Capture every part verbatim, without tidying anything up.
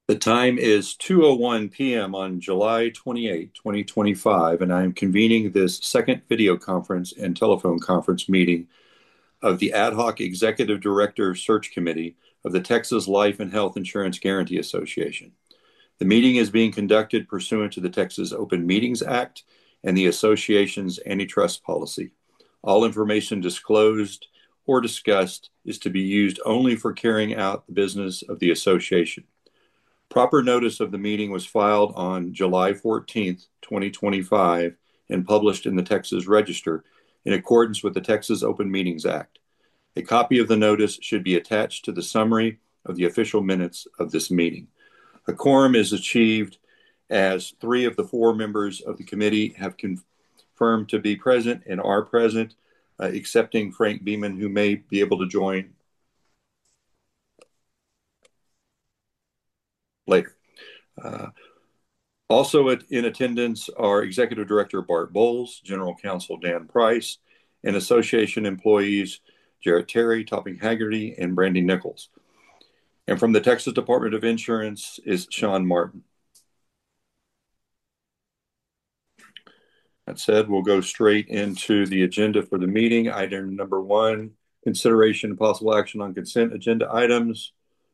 The time is two oh one p m on July twenty-eighth, twenty twenty-five, and I am convening this second video conference and telephone conference meeting of the Ad Hoc Executive Director Search Committee of the Texas Life and Health Insurance Guarantee Association. The meeting is being conducted pursuant to the Texas Open Meetings Act and the association's antitrust policy. All information disclosed or discussed is to be used only for carrying out the business of the association. Proper notice of the meeting was filed on July fourteenth, twenty twenty-five, and published in the Texas Register in accordance with the Texas Open Meetings Act. A copy of the notice should be attached to the summary of the official minutes of this meeting. A quorum is achieved as three of the four members of the committee have confirmed to be present and are present, uh, excepting Frank Beeman, who may be able to join later. Uh, also in attendance are Executive Director Bart Bowles, General Counsel Dan Price, and Association employees Jarrett Terry, Topping Haggerty, and Brandy Nichols. And from the Texas Department of Insurance is Sean Martin. That said, we'll go straight into the agenda for the meeting. Item number one, consideration and possible action on consent agenda items.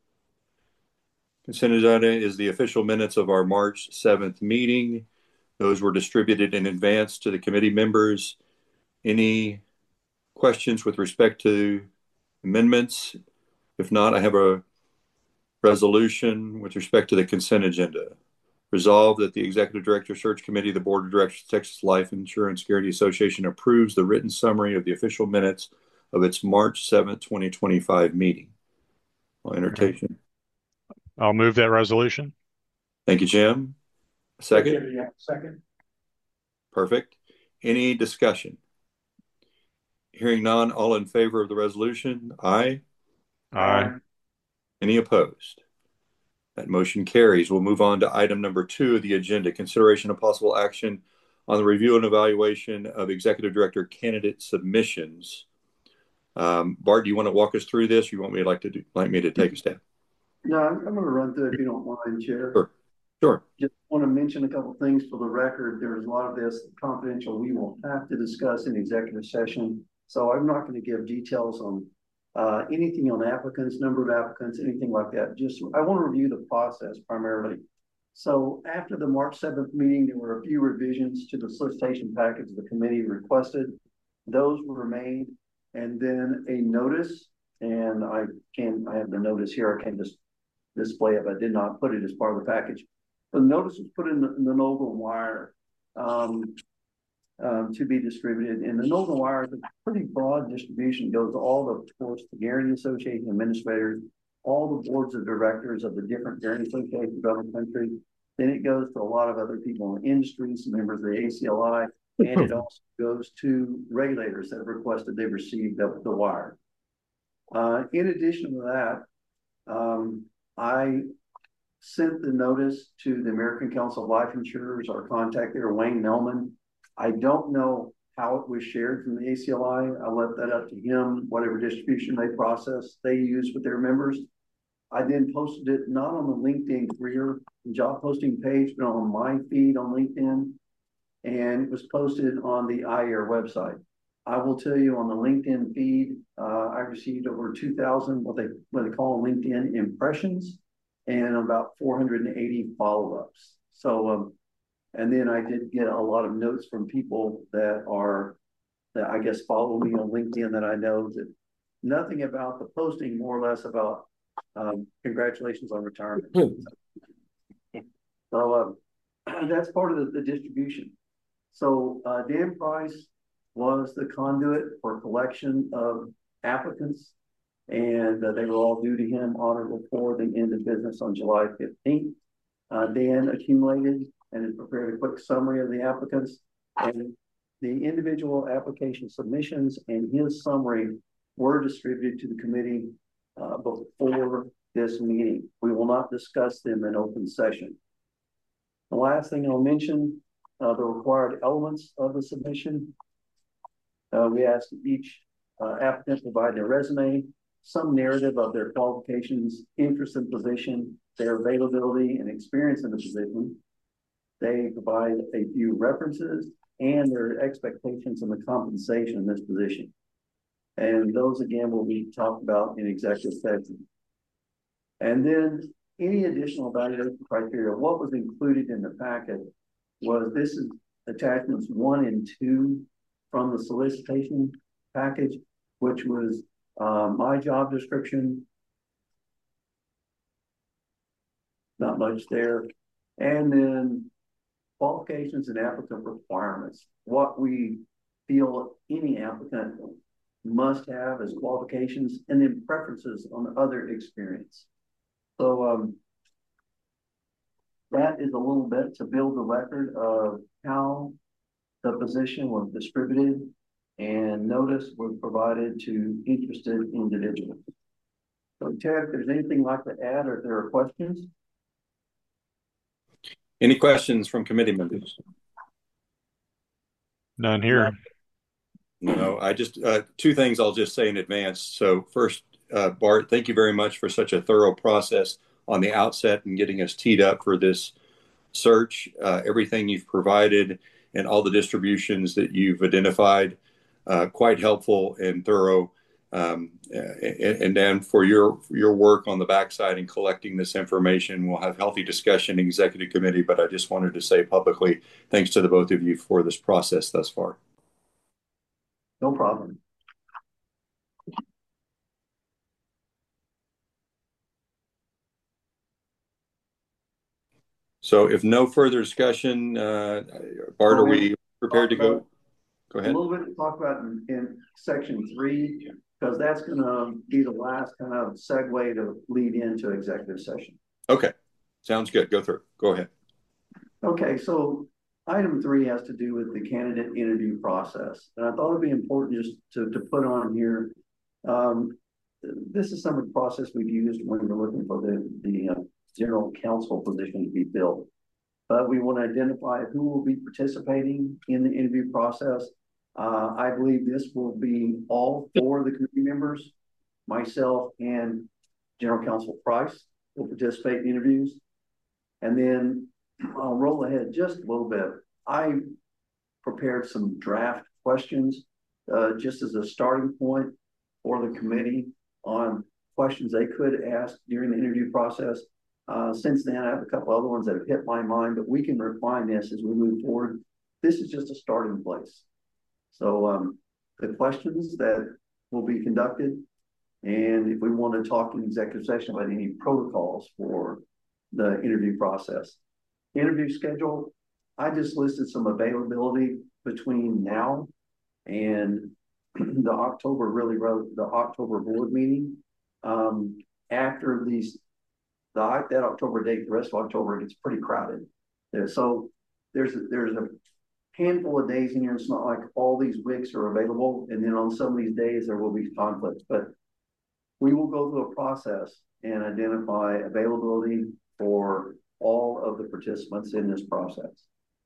Consent agenda is the official minutes of our March seventh meeting. Those were distributed in advance to the committee members. Any questions with respect to amendments? If not, I have a resolution with respect to the consent agenda. Resolved that the Executive Director Search Committee of the Board of Directors of Texas Life Insurance Guarantee Association approves the written summary of the official minutes of its March seventh, twenty twenty-five meeting. I'll entertain. I'll move that resolution. Thank you, Jim. Second? Yeah, second. Perfect. Any discussion? Hearing none, all in favor of the resolution? Aye. Aye. Any opposed? That motion carries. We'll move on to item number two of the agenda, consideration of possible action on the review and evaluation of Executive Director candidate submissions. Um, Bart, do you want to walk us through this? Or you want me to like to do, like me to take a step? No, I'm, I'm going to run through it if you don't mind, Chair. Sure. Sure. Just want to mention a couple of things for the record. There's a lot of this confidential we will have to discuss in executive session. So I'm not going to give details on uh, anything on applicants, number of applicants, anything like that. Just I want to review the process primarily. So after the March seventh meeting, there were a few revisions to the solicitation package the committee requested. Those were made, and then a notice, and I can I have the notice here. I can just display it, but I did not put it as part of the package. The notice was put in the, in the Nolan Wire um, um, to be distributed. And the Nolan Wire is a pretty broad distribution. It goes to all the, of course, the Guarantee Association administrators, all the boards of directors of the different guarantee associations around the country. Then it goes to a lot of other people in the industry, some members of the A C L I, and it also goes to regulators that have requested they've received the, the wire. Uh, in addition to that, um, I sent the notice to the American Council of Life Insurers, our contact there, Wayne Melman. I don't know how it was shared from the A C L I. I left that up to him, whatever distribution they process, they use with their members. I then posted it not on the LinkedIn career job posting page, but on my feed on LinkedIn. And it was posted on the I A R website. I will tell you on the LinkedIn feed, uh, I received over two thousand, what they, what they call LinkedIn impressions, and about four hundred eighty follow-ups. So, um, and then I did get a lot of notes from people that are, that I guess follow me on LinkedIn that I know that nothing about the posting, more or less about um, congratulations on retirement. So um, that's part of the, the distribution. So uh, Dan Price was the conduit for collection of applicants, and uh, they were all due to him on or before the end of business on July fifteenth. Uh, Dan accumulated and has prepared a quick summary of the applicants, and the individual application submissions and his summary were distributed to the committee uh, before this meeting. We will not discuss them in open session. The last thing I'll mention, uh, the required elements of the submission. Uh, we asked each uh, applicant provide their resume, some narrative of their qualifications, interest in position, their availability and experience in the position. They provide a few references and their expectations on the compensation in this position. And those again will be talked about in executive session. And then any additional evaluation criteria, what was included in the packet was this is attachments one and two from the solicitation package, which was uh, my job description. Not much there. And then qualifications and applicant requirements, what we feel any applicant must have as qualifications, and then preferences on other experience. So um, that is a little bit to build the record of how the position was distributed and notice was provided to interested individuals. So Ted, if there's anything you'd like to add or if there are questions? Any questions from committee members? None here. No, I just, uh, two things I'll just say in advance. So first, uh, Bart, thank you very much for such a thorough process on the outset and getting us teed up for this search. Uh, everything you've provided and all the distributions that you've identified, uh, quite helpful and thorough. Um, and, and then for your your work on the backside in collecting this information, we'll have healthy discussion in executive committee, but I just wanted to say publicly, thanks to the both of you for this process thus far. No problem. So if no further discussion, uh, Bart, are we prepared to go? Go ahead. A little bit to talk about in, in section three, because that's going to be the last kind of segue to lead into executive session. Okay, sounds good. Go through. Go ahead. Okay, so item three has to do with the candidate interview process. And I thought it'd be important just to, to put on here. Um, this is some of the process we've used when we're looking for the, the uh, general counsel position to be filled. But we want to identify who will be participating in the interview process. Uh, I believe this will be all four of the committee members, myself and General Counsel Price will participate in interviews. And then I'll roll ahead just a little bit. I prepared some draft questions uh, just as a starting point for the committee on questions they could ask during the interview process. Uh, since then, I have a couple other ones that have hit my mind, but we can refine this as we move forward. This is just a starting place. So um, the questions that will be conducted, and if we want to talk in executive session about any protocols for the interview process. Interview schedule, I just listed some availability between now and the October, really wrote the October board meeting. Um, after these, the, that October date, the rest of October, it gets pretty crowded. There, so there's a, there's a handful of days in here. It's not like all these weeks are available. And then on some of these days, there will be conflicts, but we will go through a process and identify availability for all of the participants in this process.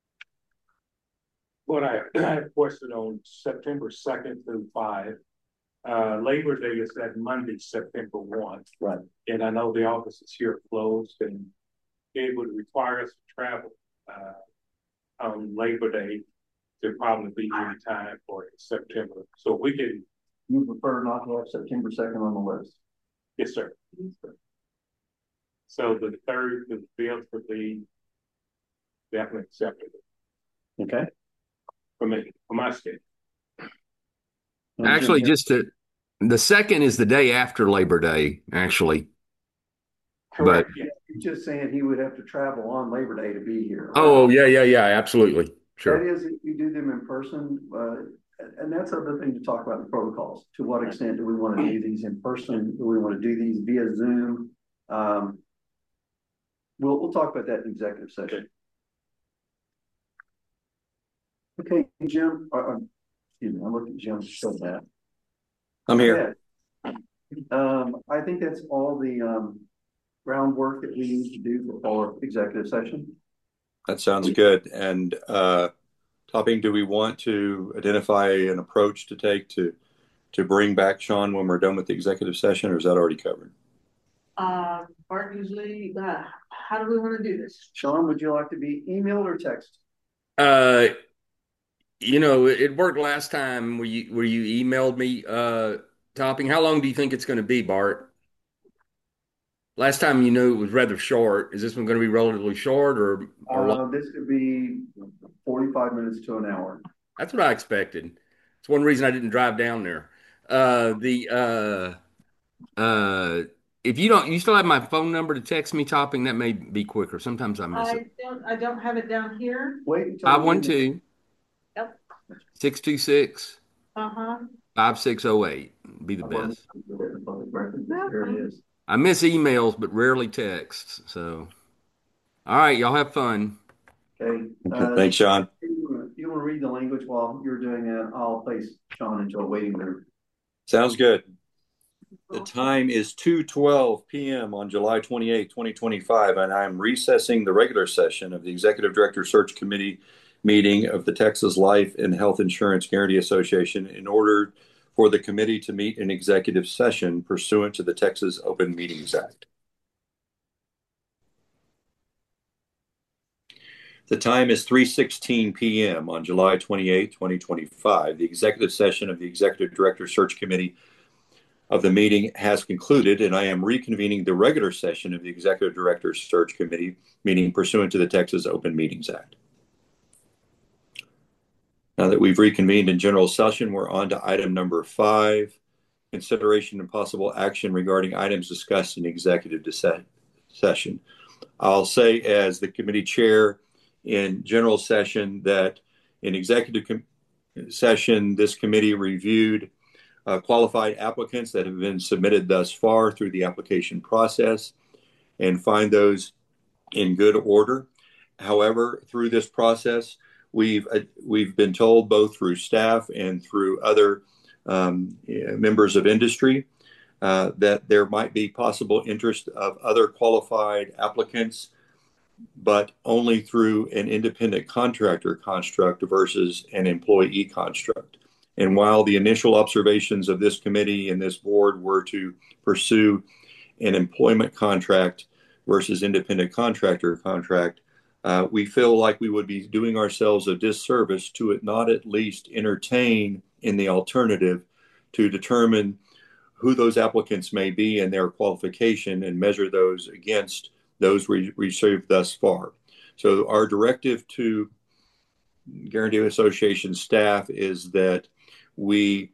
Well, I, I have a question on September second through five. Uh, Labor Day is that Monday, September first. Right. And I know the office is here closed and it would require us to travel uh, on Labor Day to probably be any time for September. So we can. You prefer not to have September second on the list? Yes, sir. Yes, sir. So the third to the fifth would be definitely acceptable. Okay. For me, for my schedule. Actually, just to, the second is the day after Labor Day, actually. Correct. But, yeah. He's just saying he would have to travel on Labor Day to be here. Oh, yeah, yeah, yeah, absolutely. Sure. That is, if you do them in person, uh, and that's another thing to talk about in protocols. To what extent do we want to do these in person? Do we want to do these via Zoom? Um, we'll, we'll talk about that in executive session. Okay, Jim, uh, uh, excuse me, I'm looking at Jim to show that. I'm here. Um, I think that's all the um, groundwork that we need to do for executive session. That sounds good. And uh, Topping, do we want to identify an approach to take to to bring back Sean when we're done with the executive session, or is that already covered? Uh, Bart usually, uh, how do we want to do this? Sean, would you like to be emailed or text? Uh, you know, it, it worked last time where you where you emailed me uh topping. How long do you think it's going to be, Bart? Last time you knew it was rather short. Is this one going to be relatively short or or long? Uh, this could be forty-five minutes to an hour. That's what I expected. It's one reason I didn't drive down there. Uh, the uh uh if you don't, you still have my phone number to text me topping. That may be quicker. Sometimes I miss it. I don't, I don't have it down here. Wait until. Five one two Yep. six two six Uh-huh. five six zero eight. Be the best. There it is. I miss emails, but rarely texts. So, all right, y'all have fun. Okay. Okay, Uh, thanks, Sean. You want to read the language while you're doing that? I'll place Sean into a waiting room. Sounds good. The time is two twelve p.m. on July twenty-eighth, twenty twenty-five, and I'm recessing the regular session of the Executive Director Search Committee meeting of the Texas Life and Health Insurance Guarantee Association in order for the committee to meet in executive session pursuant to the Texas Open Meetings Act. The time is three sixteen p.m. on July twenty-eighth, twenty twenty-five. The executive session of the Executive Director Search Committee of the meeting has concluded, and I am reconvening the regular session of the Executive Director Search Committee meeting pursuant to the Texas Open Meetings Act. Now that we've reconvened in general session, we're on to item number five, consideration and possible action regarding items discussed in executive session. I'll say as the committee chair in general session that in executive session, this committee reviewed Uh, qualified applicants that have been submitted thus far through the application process and find those in good order. However, through this process, we've uh, we've been told both through staff and through other um, members of industry uh, that there might be possible interest of other qualified applicants, but only through an independent contractor construct versus an employee construct. And while the initial observations of this committee and this board were to pursue an employment contract versus independent contractor contract, uh, we feel like we would be doing ourselves a disservice to it not at least entertain in the alternative to determine who those applicants may be and their qualification and measure those against those we received thus far. So our directive to Guarantee Association staff is that we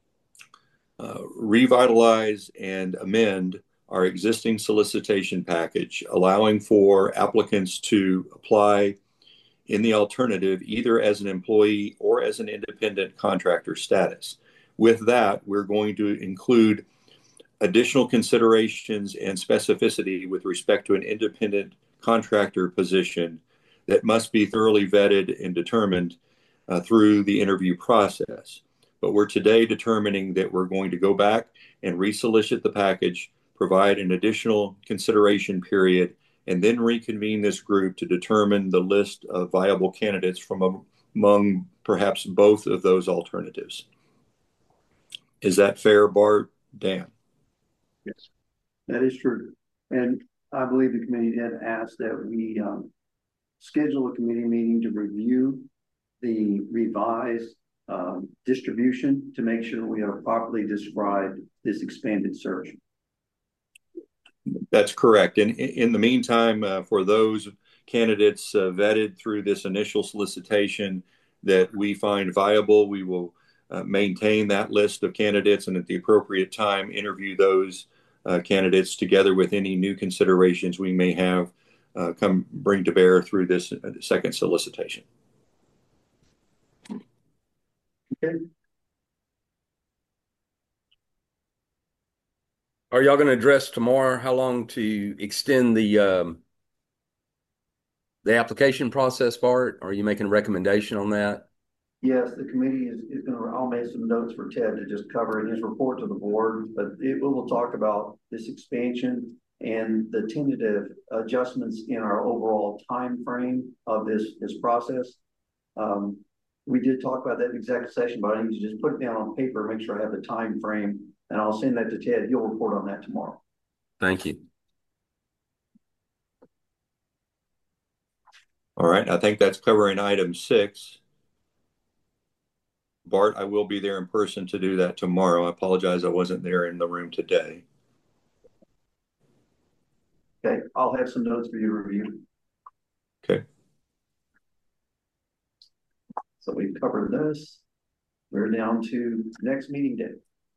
uh, revitalize and amend our existing solicitation package, allowing for applicants to apply in the alternative either as an employee or as an independent contractor status. With that, we're going to include additional considerations and specificity with respect to an independent contractor position that must be thoroughly vetted and determined uh, through the interview process. But we're today determining that we're going to go back and resolicit the package, provide an additional consideration period, and then reconvene this group to determine the list of viable candidates from among perhaps both of those alternatives. Is that fair, Bart? Dan? Yes, that is true. And I believe the committee did ask that we um, schedule a committee meeting to review the revised um, distribution to make sure we have properly described this expanded search. That's correct. And in the meantime, uh, for those candidates uh, vetted through this initial solicitation that we find viable, we will uh, maintain that list of candidates and at the appropriate time interview those uh, candidates together with any new considerations we may have uh, come bring to bear through this uh, second solicitation. Okay. Are y'all going to address tomorrow how long to extend the um, the application process, Bart? Are you making a recommendation on that? Yes, the committee is, is going to, I'll make some notes for Ted to just cover in his report to the board, but it will talk about this expansion and the tentative adjustments in our overall time frame of this, this process. Um, we did talk about that in executive session, but I need to just put it down on paper, make sure I have the time frame, and I'll send that to Ted. He'll report on that tomorrow. Thank you. All right, I think that's covering item six. Bart, I will be there in person to do that tomorrow. I apologize I wasn't there in the room today. Okay, I'll have some notes for you to review. Okay. So we've covered this. We're down to next meeting day.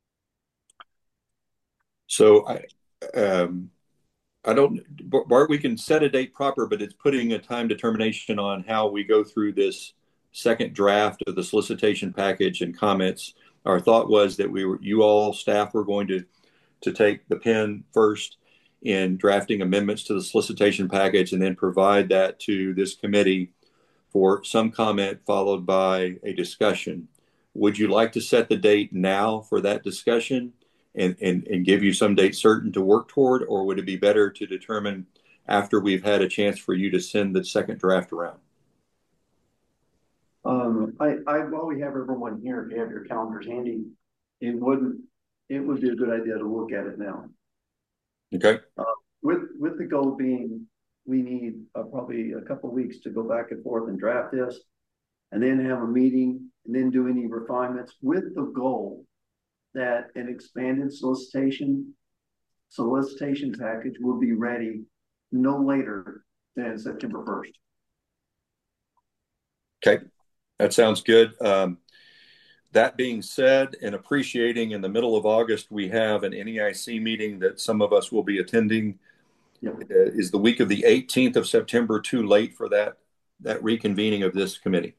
So I, um, I don't, Bart, we can set a date proper, but it's putting a time determination on how we go through this second draft of the solicitation package and comments. Our thought was that we were, you all staff were going to, to take the pen first in drafting amendments to the solicitation package and then provide that to this committee for some comment followed by a discussion. Would you like to set the date now for that discussion and, and, and give you some date certain to work toward, or would it be better to determine after we've had a chance for you to send the second draft around? Um, I, I, while we have everyone here, if you have your calendars handy, it wouldn't, it would be a good idea to look at it now. Okay. Uh, with, with the goal being, we need uh, probably a couple of weeks to go back and forth and draft this, and then have a meeting, and then do any refinements with the goal that an expanded solicitation solicitation package will be ready no later than September first. Okay, that sounds good. Um, that being said, and appreciating in the middle of August, we have an N E I C meeting that some of us will be attending. Yep. Uh, is the week of the eighteenth of September too late for that, that reconvening of this committee?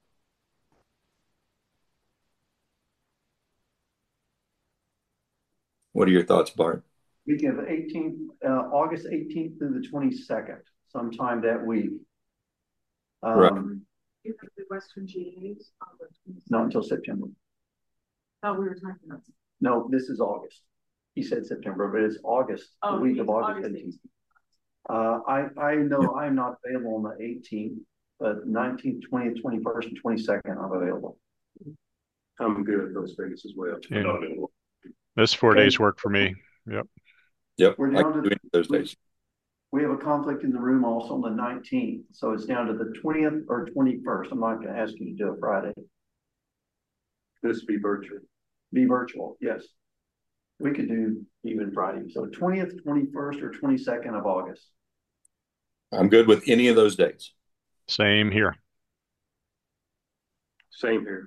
What are your thoughts, Bart? Week of eighteenth, uh, August eighteenth through the twenty-second, sometime that week. Um, right. You have the Western G As on the twenty-second. Not until September. Oh, we were talking about. No, this is August. He said September, but it's August, Oh, the week of August August eighteenth. Uh, I, I know I'm not available on the eighteenth, but nineteenth, twentieth, twenty-first, and twenty-second, I'm available. I'm good at those days as well. Yeah. Those four Okay. days work for me. Yep. Yep. We're I down can to do any of those days. We have a conflict in the room also on the nineteenth, so it's down to the twentieth or twenty-first. I'm not going to ask you to do it Friday. This be virtual. Be virtual, yes. We could do even Friday. So twentieth, twenty-first, or twenty-second of August. I'm good with any of those dates. Same here. Same here.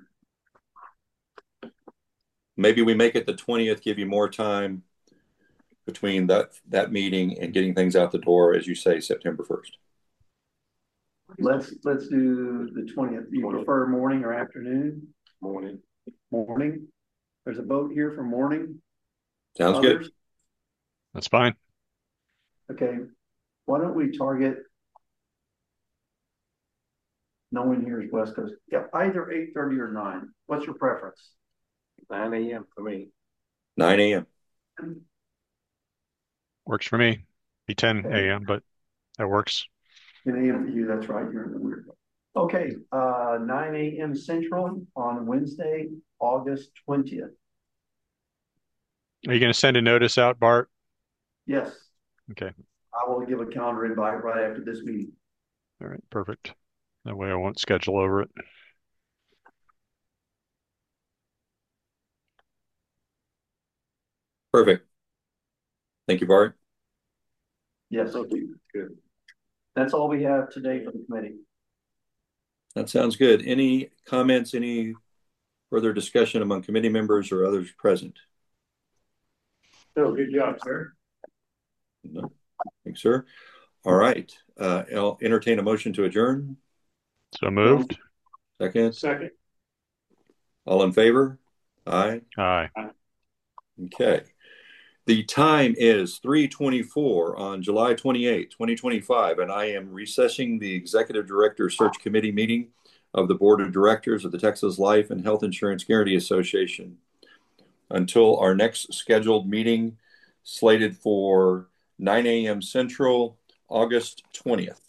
Maybe we make it the twentieth, give you more time between that, that meeting and getting things out the door, as you say, September first. Let's let's do the twentieth. Do you prefer morning or afternoon? Morning. Morning. There's a vote here for morning. Sounds Others? good. That's fine. Okay. Why don't we target? No one here is West Coast. Yeah, either eight thirty or nine. What's your preference? nine A M for me. nine A M Works for me. Be ten A M, but that works. ten A M for you, that's right. You're in the weird. Okay, uh, nine A M Central on Wednesday, August twentieth. Are you going to send a notice out, Bart? Yes. Okay. I will give a calendar invite right after this meeting. All right. Perfect. That way I won't schedule over it. Perfect. Thank you, Bart. Yes. Good. That's all we have today for the committee. That sounds good. Any comments, any further discussion among committee members or others present? No, good job, sir. No. Thanks, sir. All right. Uh, I'll entertain a motion to adjourn. So moved. Second. Second. All in favor? Aye. Aye. Okay. The time is three twenty-four on July twenty-eighth, twenty twenty-five, and I am recessing the Executive Director Search Committee meeting of the Board of Directors of the Texas Life and Health Insurance Guarantee Association until our next scheduled meeting slated for nine A M Central, August twentieth.